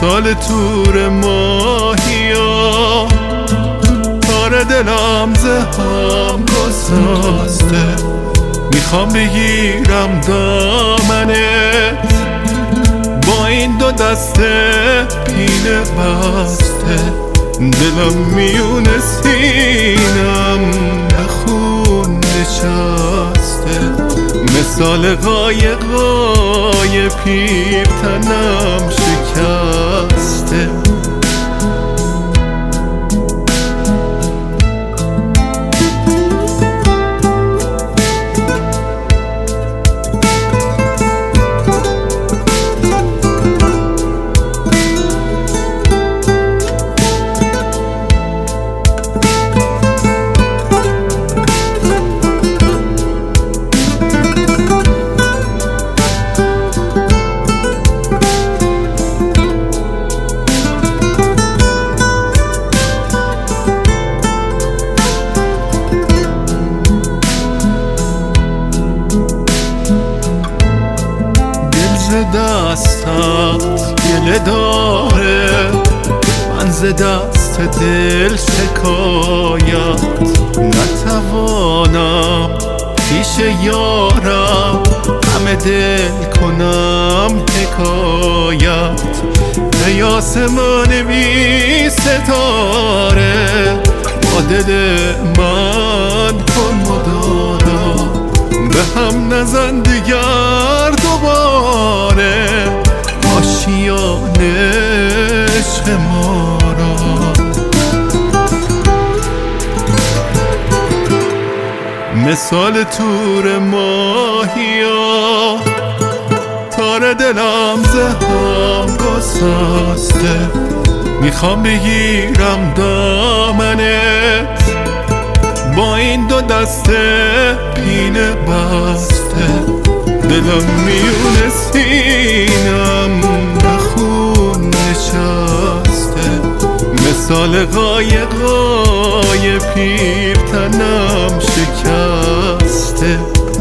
مثال تور ماهیا، تار دلم زهام گسسته، میخوام بگیرم دامنت، با این دو دسته پینه بسته، دلم میون سینم به خون نشسته، مثال قایقای پیر تنم شکسته. دستت گله داره، من ز دست دل شکایت نتوانم، پیش یارم همه دل کنم حکایت، به آسمان بی ستاره با دل من کن مدارا، به هم نزن دیگر دوباره آشیان عشق ما را. مثال تور ماهیا، تار دلم زهام گسسته، میخوام بگیرم دامنت، با این دو دسته پینه بسته، دلم میون سینم به خون نشسته، مثال قایقای پیر تنم شکسته.